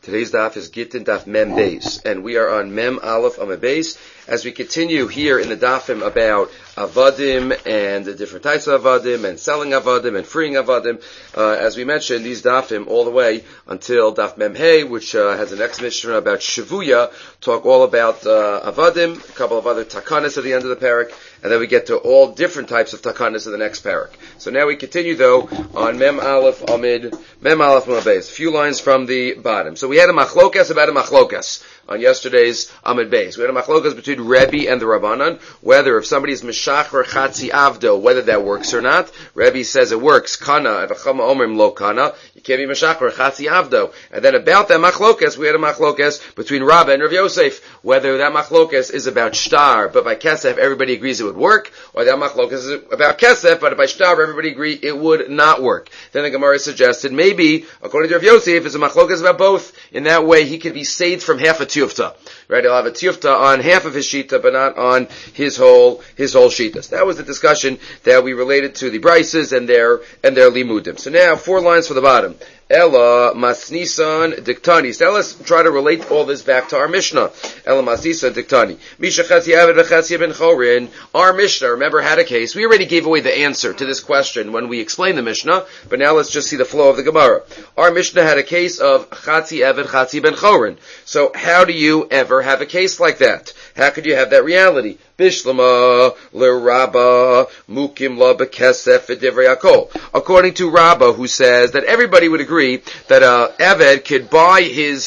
Today's daf is Gittin Daf Mem Beis, and we are on Mem Aleph Amud Beis as we continue here in the dafim about avadim and the different types of avadim and selling avadim and freeing avadim. As we mentioned, these dafim all the way until Daf Mem Hey, which has an next mission about Shavuya, talk all about avadim, a couple of other takanas at the end of the parak, and then we get to all different types of takanas in the next parak. So now we continue though on Mem Aleph Amud Beis. A few lines from the bottom. So we had a machlokas about a machlokas on yesterday's Amud Beis. We had a machlokas between Rebbe and the Rabbanan, whether if somebody is Meshachar Chatzi Avdo, whether that works or not. Rebbe says it works. Kana, V'chama Omrim Lo Kana. You can't be Meshachar Chatzi Avdo. And then about that machlokas, we had a machlokas between Rabba and Rav Yosef, whether that machlokas is about shtar, but by kesef everybody agrees it would work, or that machlokas is about kesef, but by shtar everybody agrees it would not work. Then the Gemara suggested maybe, according to Rav Yosef, it's a machlokas about both. In that way, he could be saved from half a tiyufta. Right? He'll have a tiyufta on half of his shita, but not on his whole shita. That was the discussion that we related to the brises and their limudim. So now, 4 lines from the bottom. Ella masnisan diktani. So now let's try to relate all this back to our Mishnah. Ella masnisan diktani. Misha chatzi aved v'chatzi ben chorin. Our Mishnah, remember, had a case. We already gave away the answer to this question when we explained the Mishnah, but now let's just see the flow of the Gemara. Our Mishnah had a case of chatzi aved, chatzi ben chorin. So how do you ever have a case like that? How could you have that reality? Bishlama l'Rabba mukim la bekesef v'divrei hakol. According to Rabba, who says that everybody would agree that Eved could buy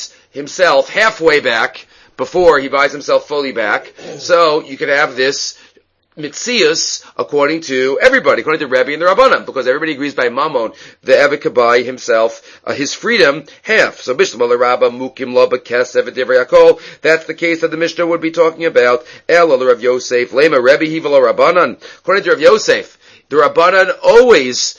himself halfway back before he buys himself fully back. So you could have this mitzias according to everybody, according to Rebbe and the Rabbanan, because everybody agrees by Mammon the Eved could buy himself his freedom half. So Bishlam Rabba Mukim Lo Bekesef V'Divrei Hakol. That's the case that the Mishnah would be talking about. El Rav Yosef Lema Rebbe Hivel Rabbanan. According to Rav Yosef, the Rabbanan always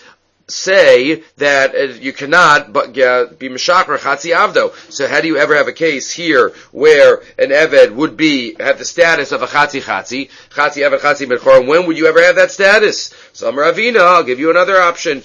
say that you cannot but be meshachar chatzi avdo. So how do you ever have a case here where an eved would have the status of a chatzi eved chatzi ben chorin? When would you ever have that status? So Amar Ravina, I'll give you another option.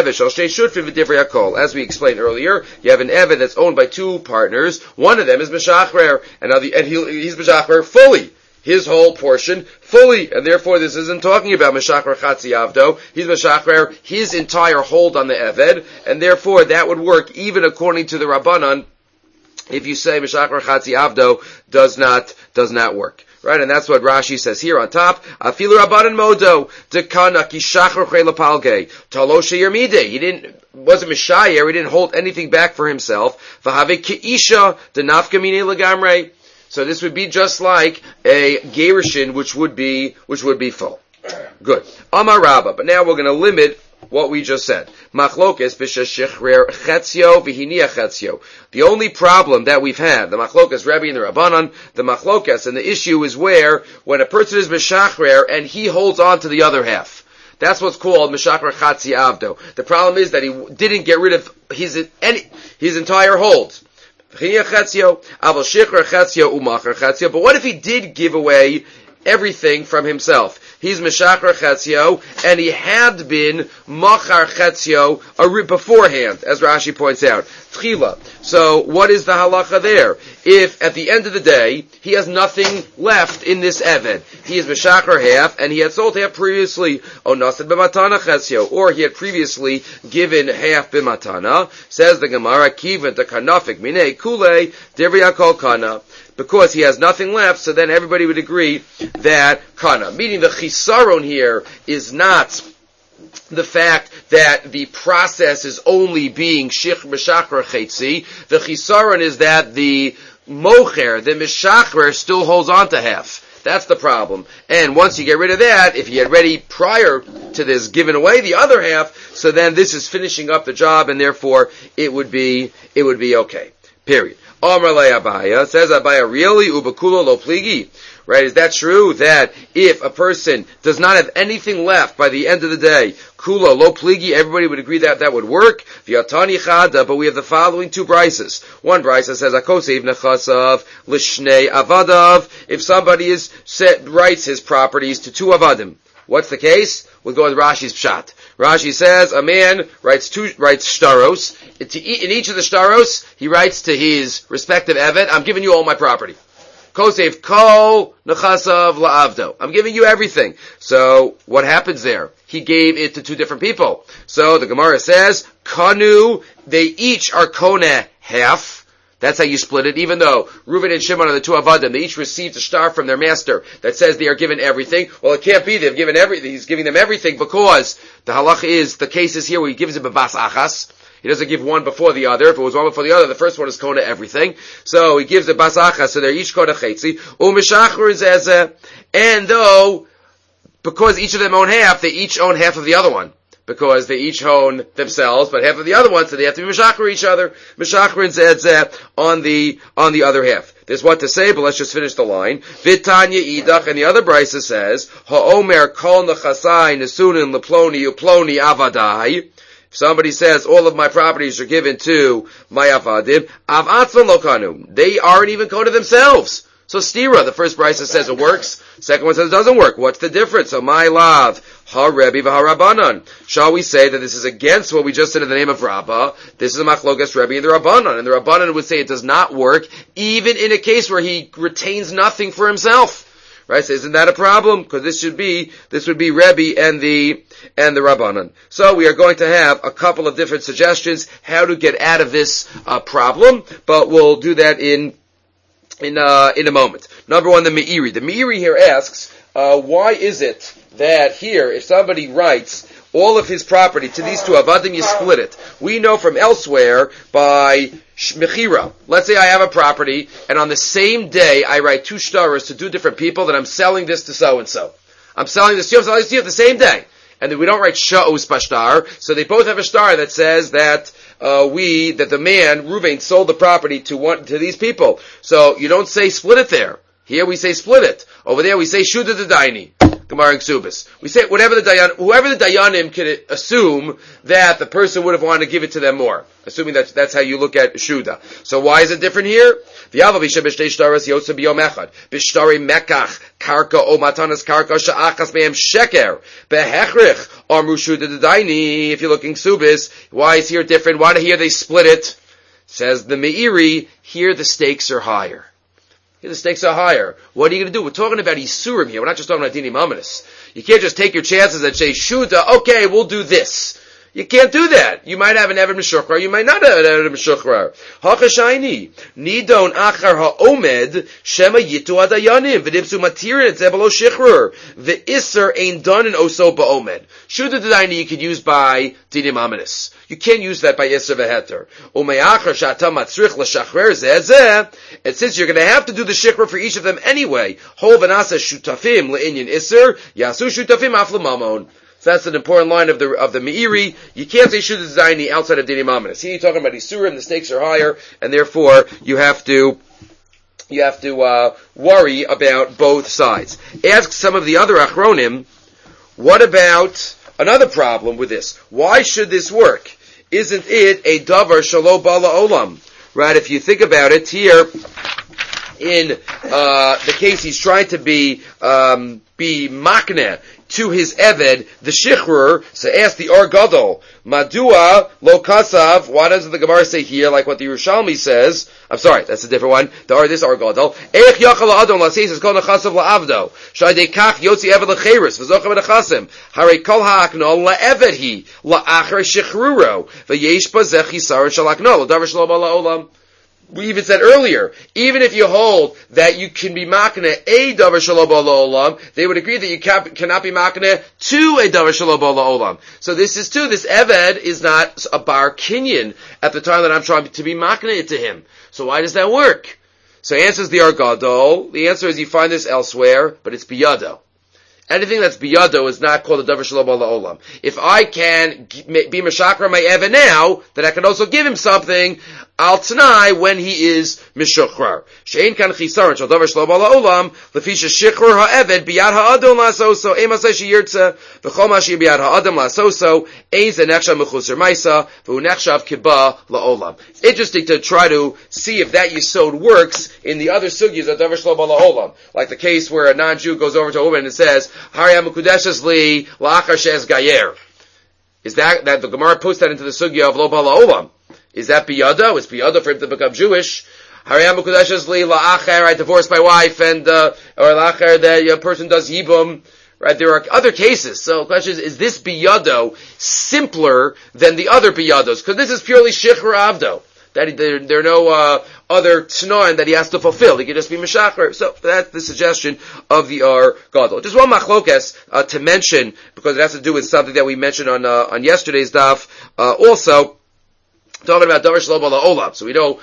As we explained earlier, you have an eved that's owned by 2 partners. One of them is meshachar, and he's meshachar fully. His whole portion fully, and therefore this isn't talking about Meshachar Chatzi Avdo. He's Meshachar his entire hold on the Eved, and therefore that would work even according to the Rabbanan if you say Meshachar Chatzi Avdo does not work. Right, and that's what Rashi says here on top. Afilu Rabbanan Modo Dekana Kishachar Chayla Palge Talo Sheyer Midei. He wasn't Mishayer. He didn't hold anything back for himself. V'Have Keisha Denafka Mine Lagamrei. So this would be just like a gerushin, which would be full. Good. Amar Rabba. But now we're going to limit what we just said. Machlokes b'sheshechrer chetzio v'hiniya chetzio. The only problem that we've had, the machlokes Rebbe and the Rabbanan, the machlokes, and the issue is when a person is meshachrer and he holds on to the other half. That's what's called meshachrer chatzi avdo. The problem is that he didn't get rid of his entire hold. But what if he did give away everything from himself? He's Meshachar Chetzio, and he had been Machar Chetzio beforehand, as Rashi points out. Tchila. So, what is the halacha there? If, at the end of the day, he has nothing left in this Eved, he is Meshachar half, and he had sold half previously, O Nasad B'matana Chetzio, or he had previously given half B'matana, says the Gemara, Kivan Takanafik Minei Kule, Divrei Hakol Kana. Because he has nothing left, so then everybody would agree that kana. Meaning the chisaron here is not the fact that the process is only being shich meshachar chetzi. The chisaron is that the mocher, the meshachar, still holds on to half. That's the problem. And once you get rid of that, if he had ready prior to this given away the other half, so then this is finishing up the job, and therefore it would be okay. Period. Amar le Abaya, says Abaya, really? Ubakulo lo pligi? Right, is that true? That if a person does not have anything left by the end of the day, kula lo pligi, everybody would agree that would work. V'yatani chada, but we have the following 2 brises. One brisa says, Akosev nechasav l'shnei avadav, if somebody writes his properties to 2 avadim. What's the case? We'll go with Rashi's pshat. Rashi says a man writes shtaros. In each of the shtaros, he writes to his respective eved, I'm giving you all my property. Kosev kol nechasav la'avdo. I'm giving you everything. So what happens there? He gave it to two different people. So the Gemara says, kanu, they each are kona half. That's how you split it. Even though Reuven and Shimon are the two avadim, they each received a star from their master that says they are given everything. Well, it can't be they've given everything. He's giving them everything because the halach is, the case is here where he gives them a bas achas. He doesn't give one before the other. If it was one before the other, the first one is kona everything. So he gives a bas achas, so they're each kona chetzi. Umeshachur zezeh. And though, because each of them own half, they each own half of the other one. Because they each own themselves, but half of the other one, so they have to be Meshachar each other. Meshachar and Zedzeh on the other half. There's what to say, but let's just finish the line. Vitanya Idach, and the other brisa says, Ha'omer kol nechasai nesunin leploni uploni avadai. If somebody says, all of my properties are given to my avadim, av atzvan lokanu. They aren't even kona themselves. So stira, the first brisa says it works, second one says it doesn't work. What's the difference? So my love, ha-Rebbe v'ha-Rabbanan. Shall we say that this is against what we just said in the name of Rabbah? This is a machlokas Rebbe and the Rabbanan. And the Rabbanan would say it does not work, even in a case where he retains nothing for himself. Right? So isn't that a problem? Because this would be Rebbe and the Rabbanan. So we are going to have a couple of different suggestions how to get out of this problem, but we'll do that in a moment. Number one, the Meiri. The Meiri here asks, why is it that here, if somebody writes all of his property to these two avadim, you split it? We know from elsewhere by mechira. Let's say I have a property, and on the same day I write two shtaros to two different people that I'm selling this to so and so. I'm selling this to you. I'm selling this to you the same day. And then we don't write sha'os bashtar, so they both have a star that says that the man, Reuven, sold the property to these people. So you don't say split it there. Here we say split it. Over there we say shuda the daini. Gemara and Ksubis. We say whoever the dayanim can assume that the person would have wanted to give it to them more. Assuming that's how you look at shuda. So why is it different here? V'yava b'shem b'shtei shtaros yotze b'yom echad. B'shtari mekach karka o matanas karka sha'achas be'em sheker. Behechrich amru shuda the daini. If you're looking Ksubis, why is here different? Why here they split it? Says the Meiri, here the stakes are higher. Here the stakes are higher. What are you going to do? We're talking about Isurim here. We're not just talking about Dinim Amanis. You can't just take your chances and say, Shuda, okay, we'll do this. You can't do that. You might have an Evan Meshuchrar, you might not have an Evan Meshuchrar. Hachashayni, Nidon Achar Ha'omed, Shema Yitu Adayanim, V'dimsu Matirin, Zebelo Shichrur, V'isser Ein Done and Oso Ba'omed. Shuda Dadaini you could use by Dinim Amanis. You can't use that by Isser V'heter. Ume'achar Shata Matzrich L'shachrer Zezeh, and since you're going to have to do the Shichrur for each of them anyway, Hol V'nasa Shutafim Le'inyan Isser, Yasu Shutafim Af L'mamon. So that's an important line of the Meiri. You can't say Shuda Zaini outside of Dinim Amanis. Here you're talking about Isurim, the stakes are higher, and therefore you have to worry about both sides. Ask some of the other Achronim, what about another problem with this? Why should this work? Isn't it a Davar Shalo Bala Olam? Right, if you think about it, here, in the case he's trying to be makneh to his eved, the shichrur. So ask the Or Gadol, Madua lo kasav. Why doesn't the Gemara say here like what the Yerushalmi says? I'm sorry, that's a different one. This Or Gadol. Eich yachal adon laseis is called nechasav laavdo. Shadei kach yotzi eved lecheres v'zochem nechasim. Harei kol haaknol laeved hi laacher shichruro v'yesh bazech yisaron shalaknol davar shlo bala olam. We even said earlier, even if you hold that you can be makneh a davar shelo b'ala olam, they would agree that you cannot be makneh to a davar shelo b'ala olam. So this eved is not a bar kinyan at the time that I'm trying to be makneh to him. So why does that work? So answers the Or Gadol. The answer is you find this elsewhere, but it's biyado. Anything that's biyado is not called a davar shelo b'ala olam. If I can be meshakra my eved now, then I can also give him something al tanai when he is mishuchrar. Shein kan chisaron shel davar shelo b'ala olam lefisha shichrur ha'eved biyad ha'adon la'asoso emasay sheyirtza v'chol ma sheyir biyad ha'adam la'asoso ein ze nechshav mechusar ma'isa v'hu nechshav kiba la'olam. It's interesting to try to see if that yisod works in the other sugyas of davar shelo b'ala olam, like the case where a non-Jew goes over to a woman and says, Hari ha'mekudeshes li la'achar she'ez gayer. Is that the Gemara puts that into the sugya of lo bala olam? Is that biyada? It's biyada for him to become Jewish. Hariyam Mukudeshes li la'acher, I divorced my wife, and or la'acher that a person does yibum. Right, there are other cases. So the question is this biyado simpler than the other biyados? Because this is purely shechur avdo. That there are no other tnoin that he has to fulfill. He can just be meshacher. So that's the suggestion of the Ar Gadol. Just one machlokes to mention, because it has to do with something that we mentioned on yesterday's daf. Also, talking about davar shelo bala olam. So we know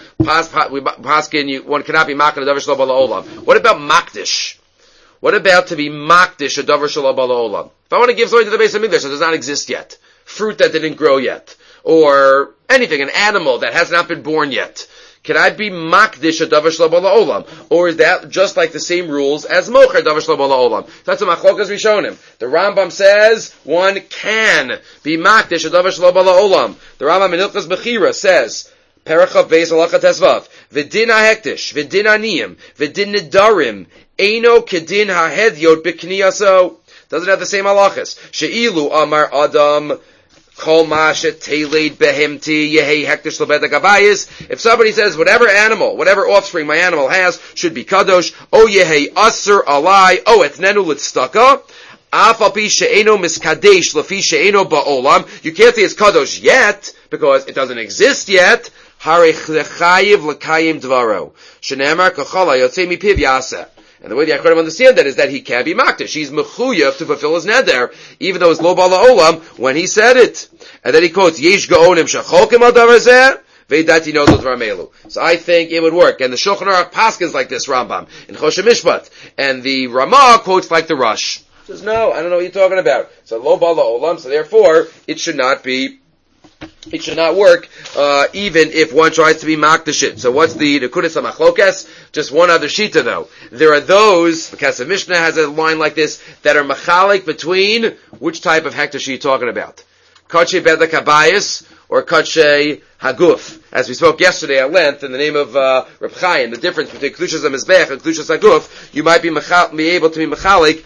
paskin one cannot be makan davar shelo bala olam. What about makdish? What about to be makdish a davar shelo bala olam? If I want to give something to the Beis Hamikdash that does not exist yet, fruit that didn't grow yet, or anything, an animal that has not been born yet, can I be makdish a davar shelo bala olam? Or is that just like the same rules as mocher davar shelo bala olam? That's what machlokas rishonim. The Rambam says one can be makdish a davar shelo bala olam. The Rambam in Hilchos Bechira says, Perichav Beis Halacha Tesvav, V'din ha'hektish, V'din ha'niyim, V'din nidarim, Eino kedin ha'hedyot b'kniyaso. Doesn't have the same halachas. She'ilu amar adam kol ma she'teleid behemti yehei hektish lebedek abayis. If somebody says whatever animal, whatever offspring my animal has should be kadosh, o yehei aser alai, o etnenu litstaka, af al pi she'eno miskadesh lefi she'eno ba'olam. You can't say it's kadosh yet, because it doesn't exist yet. Harech lechayiv lekayim dvaro. Shenemar kachala yotzei mipiv yaseh. And the way the Achronim understand that is that he can be makdish. He's mechuyev to fulfill his neder, even though it's lo bala olam when he said it. And then he quotes, Yesh ga'onim shacholkim al davar zeh, ve'dati nozot v'amelu. So I think it would work. And the Shulchan Aruch paskins like this Rambam in Choshen Mishpat. And the Ramah quotes like the Rush. Says, no, I don't know what you're talking about. So lo bala olam, so therefore it should not work, even if one tries to be makdish it. So what's the Nekudas HaMachlokes? Just one other shita though. There are those, the Kesef Mishnah has a line like this, that are machalik between which type of hektish are you talking about? Kadshe bedek habayis or kadshe haguf. As we spoke yesterday at length in the name of Reb Chaim, the difference between Kedushas HaMizbech and Kedushas Haguf, you might be able to be machalik,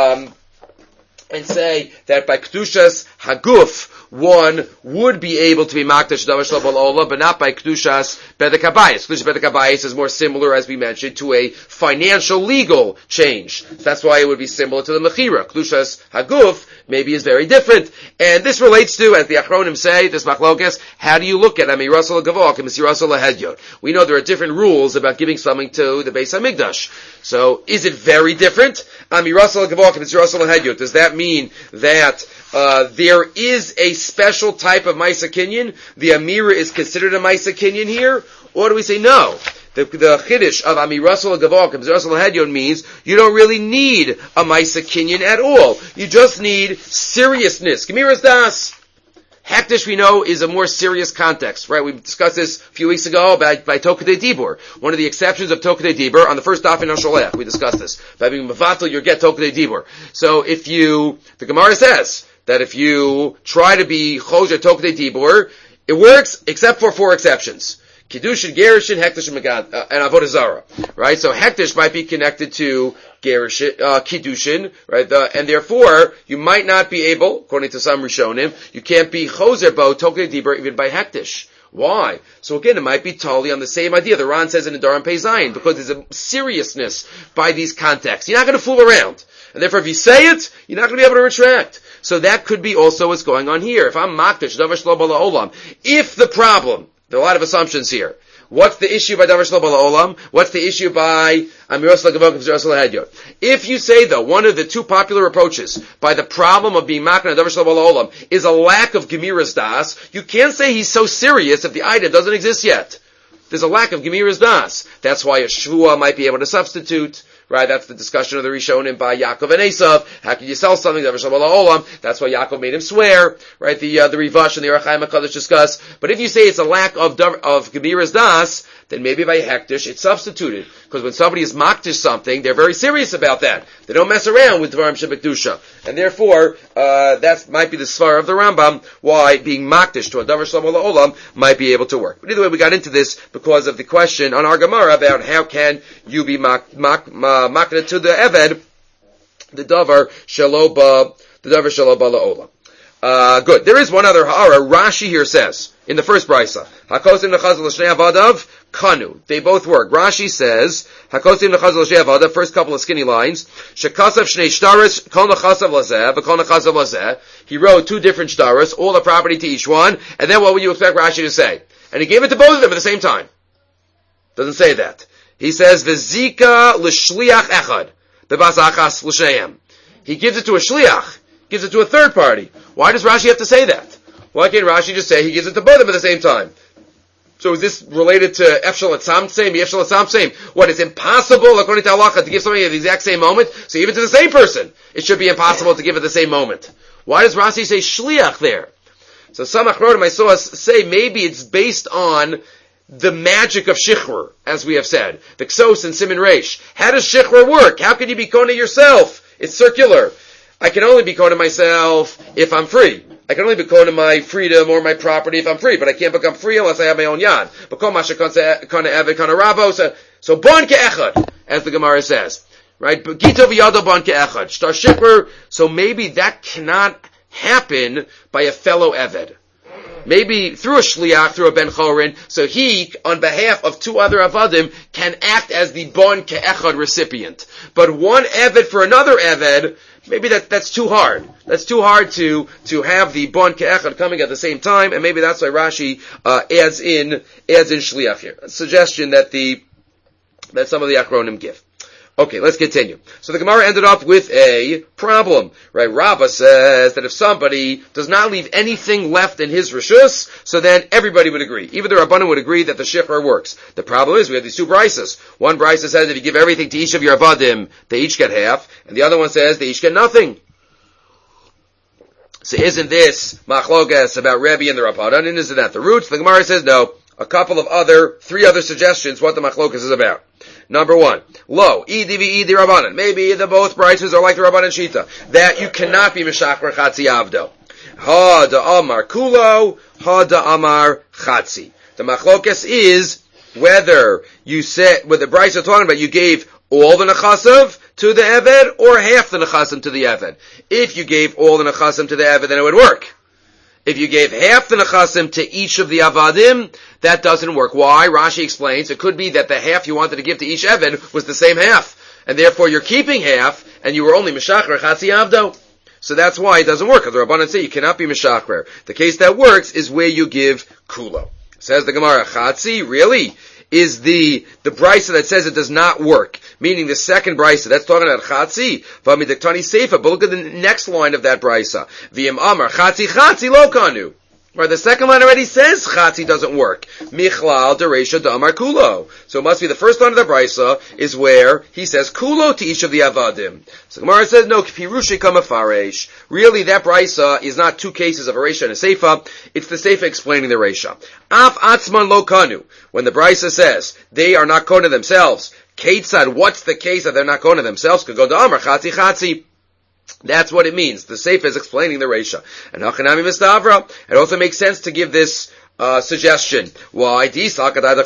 and say that by Kedushas Haguf, one would be able to be makdash davar shelo bala olam, but not by kedushas bedek habayis. Kedushas bedek habayis is more similar, as we mentioned, to a financial legal change. So that's why it would be similar to the mechira. Kedushas haguf maybe is very different, and this relates to, as the Achronim say, this machlokas. How do you look at amirasol gavok and misirasol lahedyot? We know there are different rules about giving something to the Beis Hamikdash. So is it very different? Amirasol gavok and misirasol lahedyot. Does that mean that there is a special type of Maisa Kinyan? The Amira is considered a Maisa Kinyan here? Or do we say no? The Chiddush of Amirasol Gavok and Misirasol Hedyon means you don't really need a Maisa Kinyan at all. You just need seriousness. Gemiras Das. Hektish, we know, is a more serious context, right? We discussed this a few weeks ago by Tokadei Dibur. One of the exceptions of Tokadei Dibur, on the first daf in Hasholech, we discussed this. By being Mavatal, you get Tokadei Dibur. So the Gemara says that if you try to be Choja Tokadei Dibur, it works except for 4 exceptions. Kiddushin, Gerushin, Hektish, and Avodah Zarah. Right? So Hektish might be connected to Gerushin, Kiddushin, right? And therefore, you might not be able, according to some Rishonim, you can't be Choser Bo, Tokadei Dibur, even by Hektish. Why? So again, it might be totally on the same idea. The Ran says in the Daran Pei Zayin, because there's a seriousness by these contexts. You're not going to fool around. And therefore, if you say it, you're not going to be able to retract. So that could be also what's going on here. If I'm makdish, davar shelo bala olam, if the problem, there are a lot of assumptions here. What's the issue by davar shelo bala olam? What's the issue by amirasol gavok and misirasol hadyot? If you say though, one of the 2 popular approaches by the problem of being makna davar shelo bala olam is a lack of gemiras das, you can't say he's so serious if the item doesn't exist yet. There's a lack of gemiras das. That's why a shvua might be able to substitute. Right, that's the discussion of the Rishonim by Yaakov and Esav. How can you sell something? That's why Yaakov made him swear. Right, the Rivash and the Orach Chaim HaKadosh discuss. But if you say it's a lack of Gemiras Das, then maybe by Hektish it's substituted. Because when somebody is makdish something, they're very serious about that. They don't mess around with Dvarim Shebekdusha. And therefore, that might be the svar of the Rambam, why being makdish to a Davar Shelo Bala Olam might be able to work. But either way, we got into this because of the question on our Gemara about how can you be makna to the Eved, the Davar Shelo Bala Olam. Good. There is one other ha'ara. Rashi here says, in the first brisa, Hakosim nechazal l'shnei avadav, kanu. They both work. Rashi says, Hakosim nechazal l'shnei avadav, first couple of skinny lines, Shekasav shnei shtaris, kol nechasav lazeh, v'kol nechasav lazeh. He wrote two different shtaris, all the property to each one, and then what would you expect Rashi to say? And he gave it to both of them at the same time. Doesn't say that. He says, V'zika l'shliach echad, b'bas achas l'shneihem. He gives it to a shliach. Gives it to a third party. Why does Rashi have to say that? Why can't Rashi just say he gives it to both of them at the same time? So is this related to Efshel Atzamtseim, Yefshel Atzamtseim? What, it's impossible, according to halacha, to give somebody at the exact same moment? So even to the same person, it should be impossible to give at the same moment. Why does Rashi say shliach there? So some achronim I saw us say maybe it's based on the magic of shichrur, as we have said. The ksos and siman reish. How does shichrur work? How can you be kona yourself? It's circular. I can only be kona myself if I'm free. I can only be kona my freedom or my property if I'm free, but I can't become free unless I have my own yad. So bon ke'echad, as the Gemara says. Right? Gito v'yado bon ke'echad. Shtar shikr, so maybe that cannot happen by a fellow eved. Maybe through a shliach, through a ben chorin, so he, on behalf of two other avadim, can act as the bon ke'echad recipient. But one eved for another eved, maybe that's too hard. That's too hard to have the bon ke'echad coming at the same time, and maybe that's why Rashi adds in shliach here. A suggestion that some of the achronim give. Okay, let's continue. So the Gemara ended up with a problem, right? Rabbah says that if somebody does not leave anything left in his reshus, so then everybody would agree. Even the Rabbanan would agree that the shikhr works. The problem is we have these two brises. One brisa says if you give everything to each of your avadim, they each get half, and the other one says they each get nothing. So isn't this machlokas about Rebbe and the Rabbanan, and isn't that the roots? The Gemara says no. Three other suggestions what the machlokas is about. Number one, idi Rabbanan. Maybe the both brises are like the Rabbanan Shita, that you cannot be Meshachar Chatzi Avdo. Ha da Amar Kulo, ha da Amar Chatzi. The machlokas is whether you said, what the brise are talking about, you gave all the nechasav to the Eved or half the nechasim to the Eved. If you gave all the nechasim to the Eved, then it would work. If you gave half the nechasim to each of the avadim, that doesn't work. Why? Rashi explains, it could be that the half you wanted to give to each eved was the same half, and therefore you're keeping half, and you were only meshachrer chatzi avdo. So that's why it doesn't work, because the Rabbanan say you cannot be meshachrer. The case that works is where you give kulo. Says the Gemara, chatzi, really? Is the brisa that says it does not work, meaning the second brisa, that's talking about chatzi, v'amidaktani seifa, but look at the next line of that brisa. V'im amar, chatzi lo kanu. Right, the second line already says chatzi doesn't work. Michlal dereisha damar kulo. So it must be the first line of the brisa is where he says kulo to each of the avadim. So Gemara says no, pirushe kamafaresh. Really, that brisa is not two cases of a reisha and a seifa. It's the seifa explaining the reisha. Af atzman lo kanu. When the brisa says they are not kona themselves, Ketzad, what's the case that they're not kona themselves? Could go to amar chatzi. That's what it means. The Sefer is explaining the Reisha. And Hachanami Mistavra, it also makes sense to give this suggestion. Why? Because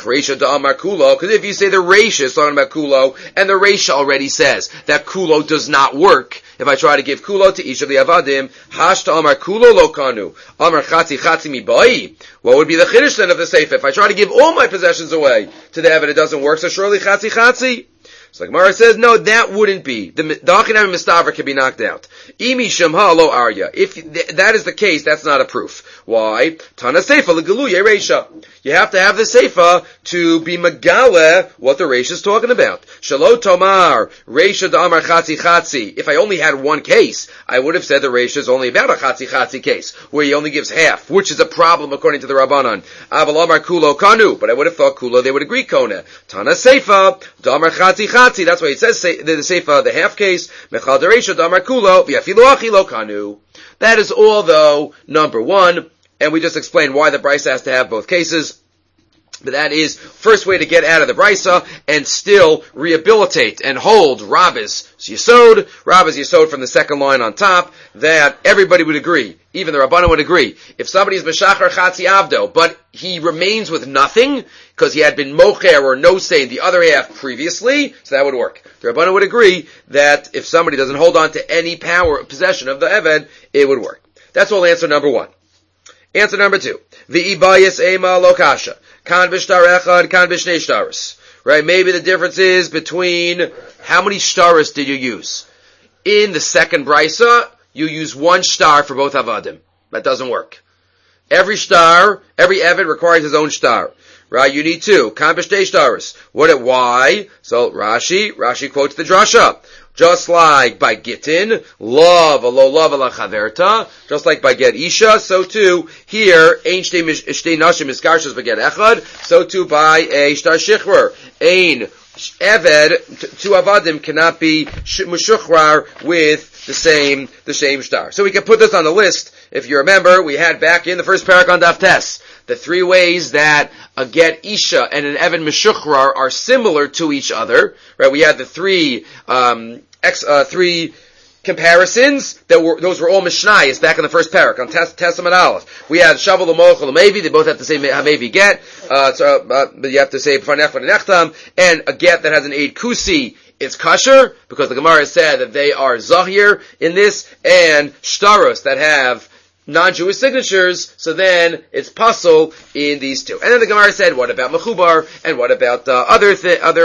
if you say the Reisha is talking about Kulo, and the Reisha already says that Kulo does not work, if I try to give Kulo to each of the Avadim, Hashta Amar Kulo lo kanu, Amar Chatzi mi bai. What would be the Chiddush then of the Sefer? If I try to give all my possessions away to the Evan, it doesn't work, so surely Chatzi. So like Gemara says, no, that wouldn't be. The Hachanami Mistavra can be knocked out. Imi Shemha lo Arya. If that is the case, that's not a proof. Why? Tana Seifa legaluye Reisha. You have to have the Seifa to be Megale what the Reisha is talking about. Shalo Tomar, Reisha Da'amar Chatzi. If I only had one case, I would have said the Reisha is only about a Chatzi case, where he only gives half, which is a problem according to the Rabbanan. Aval Amar Kulo Kanu, but I would have thought Kulo, they would agree Kona. Tana Seifa, Da'amar Chatzi. That's why it says the Seifa, the half case, Mechal Dereisha Damar Kulo, V'yafilu Achi Lo Kanu. That is all, though, number one, and we just explained why the Brisa has to have both cases. But that is first way to get out of the Brisa and still rehabilitate and hold Rabbi's Yesod from the second line on top, that everybody would agree, even the Rabbanan would agree. If somebody is Meshachar Chatzi Avdo, but he remains with nothing, because he had been Mocher or no say in the other half previously, so that would work. The Rabbanan would agree that if somebody doesn't hold on to any power, possession of the Eved, it would work. That's all answer number one. Answer number two. V'ibayis ema lo kasha. Kan b'shtar echad, kan b'shnei shtaros. Right? Maybe the difference is between how many shtaros did you use. In the second brisa, you use one shtar for both avadim. That doesn't work. Every Eved requires his own shtar. Right? You need two. Kan b'shnei shtaros. Why? So Rashi quotes the drasha. Just like by Gittin, love ala chaverta, just like by Get Isha, so too, here, Ein shtei nashim iskarshas by Get Echad, so too by a Shtar Shichrer. Ein Eved, two Avadim cannot be Mushuchrar with the same Shtar. So we can put this on the list. If you remember, we had back in the first parak on Daf Tes, the three ways that a Get Isha and an Eved Meshuchrar are similar to each other. Right? We had the three comparisons those were all Mishnayos back in the first parak on Testament Aleph. We had Shavuot L'Mochel L'Mevi, they both have to say Hamevi get, but you have to say B'far Nechvan and Nechtam, and a get that has an Eid Kusi, it's kosher, because the Gemara said that they are Zahir in this, and Shtaros that have non-Jewish signatures, so then it's pasul in these two. And then the Gemara said, what about Mechubar, and what about other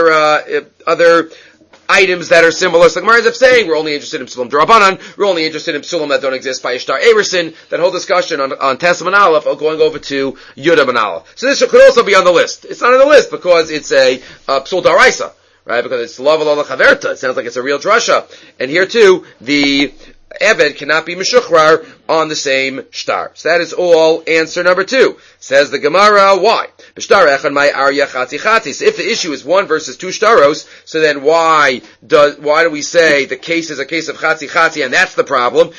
items that are similar? So the Gemara ends up saying, we're only interested in Psulim D'Rabbanan, we're only interested in Psulim that don't exist by Ishtar Averson. That whole discussion on Testament Aleph going over to Yudam and Aleph. So this could also be on the list. It's not on the list because it's a Psul Daraisa, right? Because it's Lav Ala Chaverta. It sounds like it's a real drasha. And here too, the Eved cannot be Meshuchrar on the same shtar. So that is all answer number two. Says the Gemara, why? So if the issue is one versus two shtaros, so then why do we say the case is a case of chatzi and that's the problem?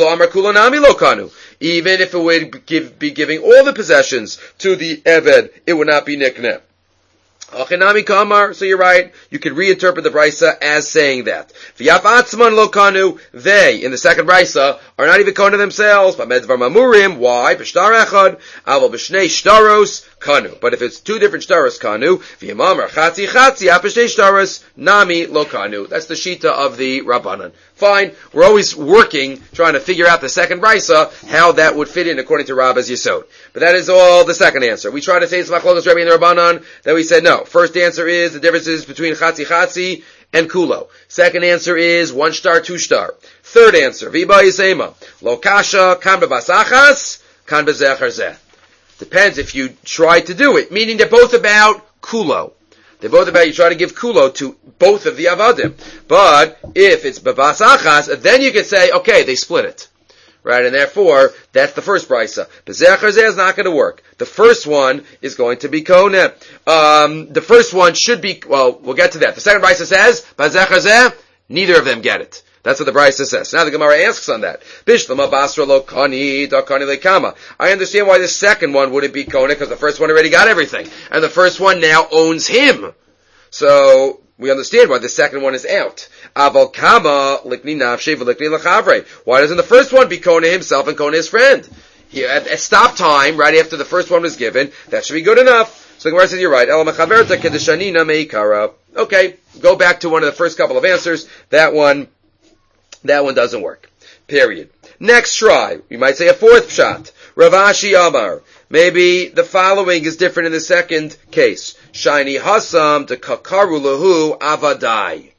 Even if it would be giving all the possessions to the Eved, it would not be nikneh. Achinami kamar, so you're right. You could reinterpret the brisa as saying that. V'yaf atzman lo kanu, they, in the second brisa, are not even kanu themselves, but medvar mamurim, why? B'shtar echad, aval b'shnei shtaros, kanu. But if it's two different shtaros kanu, v'yamamar chatzi, ap'shnei shtaros, nami lo kanu. That's the shita of the Rabbanan. Fine. We're always working, trying to figure out the second brisa, how that would fit in according to Rabba's Yesod. But that is all the second answer. We try to say it's Machlokes Rebbe and the Rabbanan, then we said no. First answer is the differences between chatzi and kulo. Second answer is one shtar, two shtar. Third answer, v'ba yisema, lo kasha, kan b'basachas, kan b'zecher zeh. Depends if you try to do it, meaning they're both about kulo. They're both about you try to give kulo to both of the avadim. But if it's b'basachas, then you can say, okay, they split it. Right, and therefore, that's the first brisa. B'zecher zeh is not going to work. The first one is going to be koneh. The first one should be, well, we'll get to that. The second brisa says, b'zecher zeh, neither of them get it. That's what the brisa says. Now the Gemara asks on that. Bishlama basra lo kani, da kani lekama. I understand why the second one wouldn't be koneh, because the first one already got everything. And the first one now owns him. So, we understand why the second one is out. Aval kama likni nafshe v'likni lachavre. Why doesn't the first one be koneh himself and koneh his friend? Here, at stop time, right after the first one was given, that should be good enough. So the Gemara says, you're right. Ela mechaverta kedeshanina meikara. Okay, go back to one of the first couple of answers. That one doesn't work. Period. Next try. We might say a fourth pshat. Rav Ashi Amar. Maybe the following is different in the second case. Shiny Hasam to Kakaru Lahu Avadai.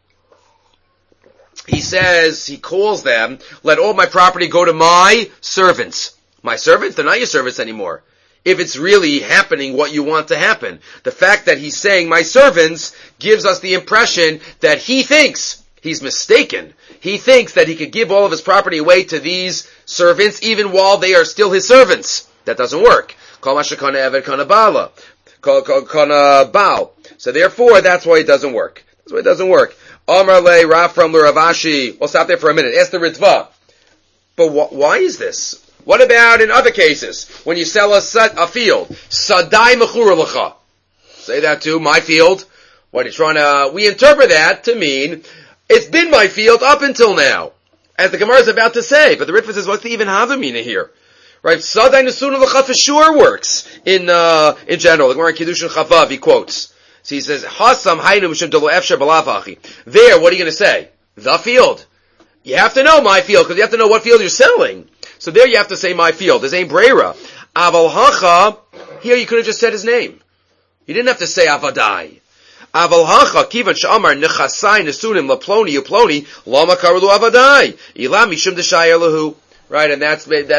He says, he calls them, let all my property go to my servants. My servants? They're not your servants anymore. If it's really happening what you want to happen. The fact that he's saying my servants gives us the impression that he thinks he's mistaken. He thinks that he could give all of his property away to these servants even while they are still his servants. That doesn't work. So therefore, that's why it doesn't work. Amar le Rafram le Ravashi. We'll stop there for a minute. Ask the Ritva. But why is this? What about in other cases? When you sell a field. Sadai mechura lecha. Say that too, my field. What are you trying to, we interpret that to mean, it's been my field up until now. As the Gemara is about to say. But the Ritva says, what's the even Havamina here? Right? Sadai nesuna lecha for sure works in general. The Gemara in Kiddushin Chavav, he quotes. So he says, Hasam hainu mishum delo efsher balavachi. There, what are you going to say? The field. You have to know my field, because you have to know what field you're selling. So there you have to say my field. This ain't brera. Aval hacha, here you could have just said his name. You didn't have to say avadai. Aval hacha, kivan sh'amar nechasai nesunim laploni uploni, lama karalu avadai. Ilam mishum d'shayar lahu. Right, and that's the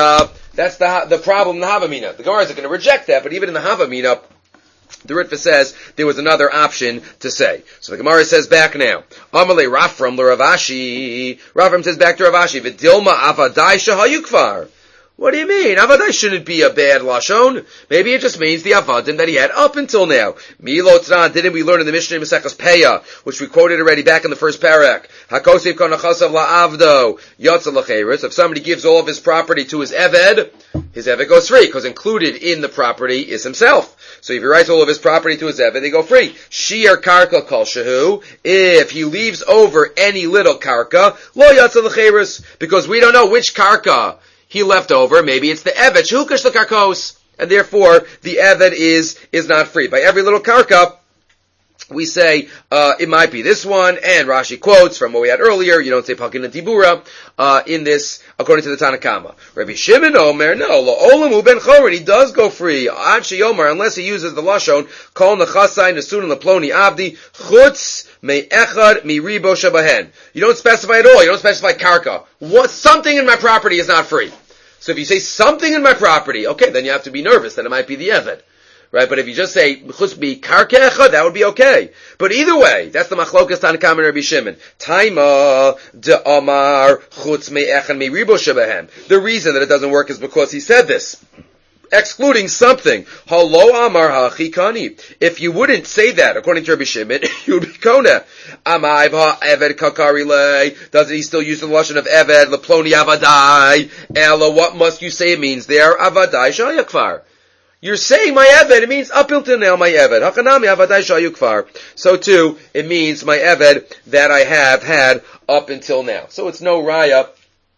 problem in the Havamina. The Gemara is going to reject that, but even in the Havamina, the Ritva says there was another option to say. So the Gemara says back now. Amalei Rafram l'Ravashi. Rafram says back to Ravashi. V'dilma avadai shahayukvar. What do you mean? Avadai shouldn't be a bad lashon. Maybe it just means the avadim that he had up until now. Milo Tzran, didn't we learn in the Mishnah in Maseches Peah, which we quoted already back in the first parak? Hakosiv konachasav la'avdo yotza l'cheres. If somebody gives all of his property to his eved goes free, because included in the property is himself. So if he writes all of his property to his eved, they go free. Shi'er karka kol shehu. If he leaves over any little karka, lo yotza l'cheres, because we don't know which karka he left over. Maybe it's the Evet, Shehukash the Karkos, and therefore the Evet is not free. By every little karka, we say, it might be this one, and Rashi quotes from what we had earlier, you don't say Pakin and Tibura, in this, according to the Tanakama. Rabbi Shimon Omer, no, La'olamu ben Chorin, he does go free, Ad Sheyomer, unless he uses the Lashon, Kol Nechasai Nesun Laploni Avdi, Chutz Me Echad Mi Ribo Shabahen. You don't specify at all, you don't specify karka. Something in my property is not free. So if you say something in my property, okay, then you have to be nervous that it might be the Evet. Right, but if you just say, chutz mi karka echad, that would be okay. But either way, that's the machlokas Tanakam and Rabbi Shimon. Taima de Amar chutz me echad mi ribo shebehem. The reason that it doesn't work is because he said this, excluding something. Halo Amar hachikani. If you wouldn't say that, according to Rabbi Shimon, you would be kona. Amaiv ha'eved kakarile. Doesn't he still use the lashon of eved, leploni avadai? Ella, what must you say it means there? Avadai shayakvar. You're saying my eved, it means up until now my eved. Hakanami avadai shayukvar. So too, it means my eved that I have had up until now. So it's no raya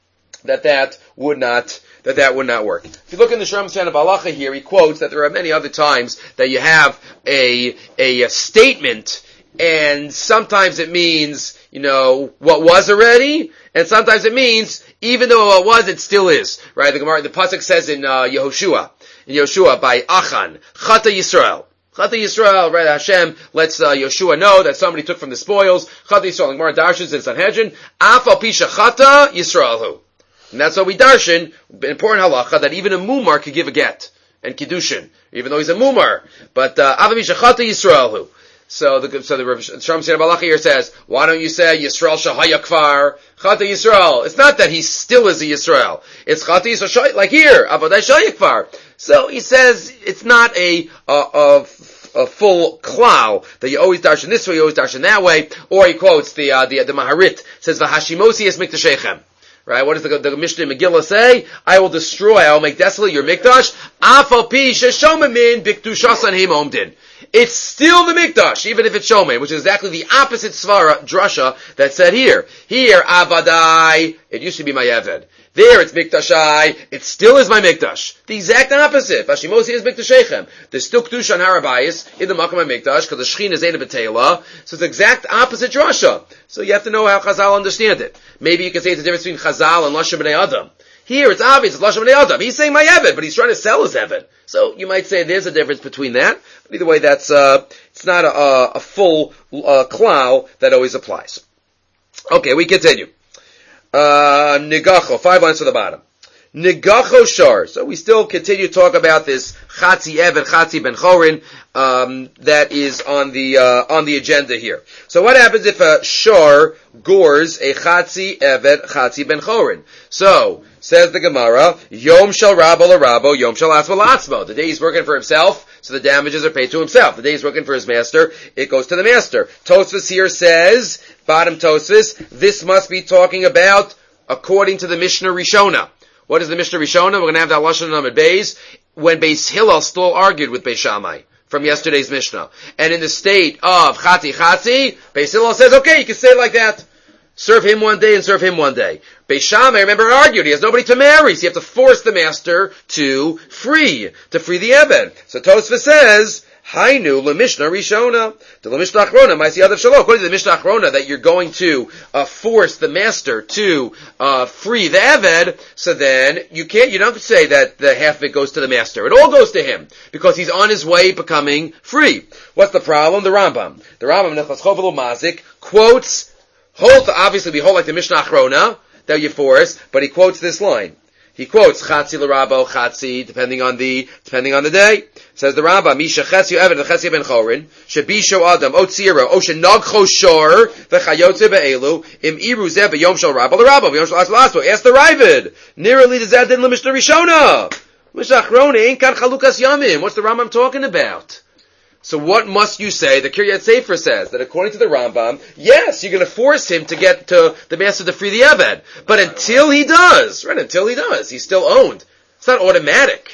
that would not work. If you look in the Shram Shana Balacha here, he quotes that there are many other times that you have a statement, and sometimes it means, what was already, and sometimes it means, even though what was, it still is. Right? The Pasuk says in Yehoshua by Achan, Chata Yisrael. Chata Yisrael, right? Hashem lets Yoshua know that somebody took from the spoils. Chata Yisrael, Gemara Darshans in Sanhedrin, Afal Pisha Chata Yisraelhu. And that's what we darshan, important halacha, that even a mumar could give a get, and kiddushin, even though he's a mumar. But, Afal Pisha Chata Yisraelhu. So the Shram Shana Balacha here says, why don't you say Yisrael Shahayakvar, Chata Yisrael? It's not that he still is a Yisrael. It's Chata Yisrael, like here, Avadai Shayakvar. So he says, it's not a full klal that you always darshan this way, you always darshan that way. Or he quotes the Maharit, says, V'hashimosi es miktashechem. Right? What does the Mishnah Megillah say? I will make desolate your mikdash. Afal pi sheshomemin biktushasan him omdin. It's still the mikdash, even if it's shomen, which is exactly the opposite svara drasha that's said here. Here, avadai, it used to be my eved. There, it's mikdashai, it still is my mikdash. The exact opposite. Vashimosi is miktashechem. There's still kedusha and harabayis in the makam mikdash, because the shechin is ein betela. So it's the exact opposite drasha. So you have to know how Chazal understand it. Maybe you can say it's the difference between Chazal and Lashon B'nai Adam. Here, it's obvious, it's Lashon B'nai Adam. He's saying my eved, but he's trying to sell his eved. So you might say there's a difference between that. But either way, that's, it's not a full, klal that always applies. Okay, we continue. Nigacho, 5 lines to the bottom. Nigacho shar. So we still continue to talk about this Chatzi Eved, Chatzi Ben Chorin, that is on the agenda here. So what happens if a shar gores a Chatzi Eved, Chatzi Ben Chorin? So, says the Gemara, Yom shel Rabo l'Rabo, Yom shel Atzmo l'Atzmo. The day he's working for himself, so the damages are paid to himself. The day he's working for his master, it goes to the master. Tosfos here says, bottom Tosfos, this must be talking about according to the Mishnah Rishona. What is the Mishnah Rishona? We're going to have that Lashon Amud Beis, when Beis Hillel still argued with Beis Shammai from yesterday's Mishnah. And in the state of Chatzi, Beis Hillel says, okay, you can say it like that. Serve him one day and serve him one day. Beis Shammai, remember, argued. He has nobody to marry, so you have to force the master to free the Eved. So Tosfos says, Hainu lemishnah rishona. The lemishnah achrona might see other shalom. According to the mishnah achrona, that you're going to force the master to free the eved. So then you don't say that the half of it goes to the master. It all goes to him because he's on his way becoming free. What's the problem? The Rambam Nechlas Chovel Mazik quotes. Obviously we hold like the mishnah achrona that you force, but he quotes this line. He quotes Chatzi l'Rabo Chatzi, depending on the day. Says the Rambam, Misha Chesio Eved Chesio ben Chorin, Shebisho Adam Otziro Oshenagcho Shor v'Chayotze be'elu Im Iru Zeh b'Yom Shel Rabo l'Rabo b'Yom Shel Aslo. Ask the Ravid. Nira li Zedin l'Mishnah Rishona. Mishnah Achrona ain't kan Chalukas Yamim. What's the Rambam talking about? So what must you say? The Kiryat Sefer says that according to the Rambam, yes, you're going to force him to get to the master to free the Eved. But until he does, he's still owned. It's not automatic.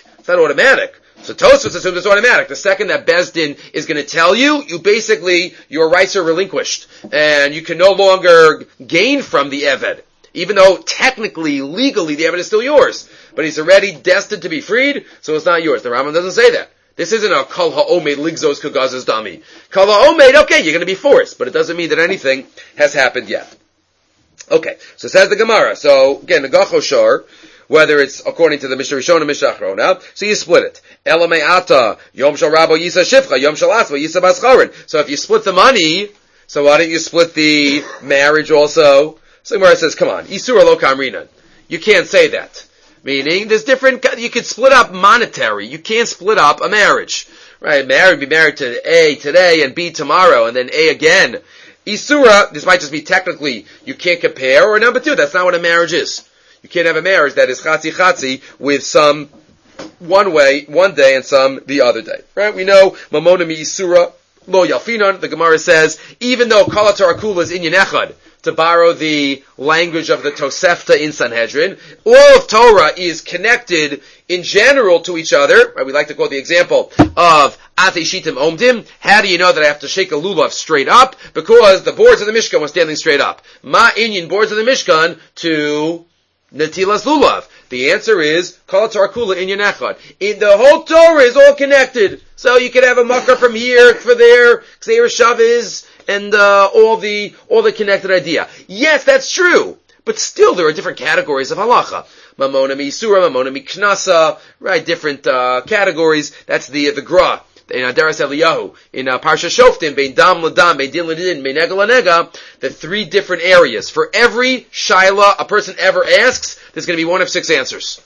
So Tosfos assumes it's automatic. The second that Beis Din is going to tell you, your rights are relinquished. And you can no longer gain from the Eved. Even though technically, legally, the Eved is still yours. But he's already destined to be freed, so it's not yours. The Rambam doesn't say that. This isn't a kol ha'omed ligzos kagaz's dummy. Kol ha'omed, okay, you're going to be forced, but it doesn't mean that anything has happened yet. Okay, so says the Gemara. So again, the gacho shor, whether it's according to the Mishnah Rishona, Mishnah Achrona, so you split it. Elamei ata yom shel rabo yisa shivcha, yom shel asma yisa bascharin. So if you split the money, so why don't you split the marriage also? So the Gemara says, come on, isura lo kamrinan. You can't say that. Meaning, there's you could split up monetary. You can't split up a marriage. Right? Be married to A today and B tomorrow and then A again. Isura, this might just be technically, you can't compare, or number two, that's not what a marriage is. You can't have a marriage that is chatzi with some one day and some the other day. Right? We know, mamona mi isura, lo yalfinon, the Gemara says, even though kol hatarakula is inyan echad, to borrow the language of the Tosefta in Sanhedrin, all of Torah is connected in general to each other. Right? We like to quote the example of Ate Shitim Omdim. How do you know that I have to shake a lulav straight up? Because the boards of the Mishkan were standing straight up. Ma inyan boards of the Mishkan to Netilas lulav. The answer is Kol Tarakula inyan echad. In the whole Torah is all connected. So you could have a mucker from here for there, Kseir Shaviz, and all the connected idea. Yes, that's true, but still there are different categories of halacha. Mamona mi isura, mamona mi knasa, right? Different categories. That's the gra in Adaras Eliyahu in Parsha Shoftim, bein dam ladam, bein din ladin, bein nega lanega. The three different areas for every shaila a person ever asks. There's going to be one of six answers.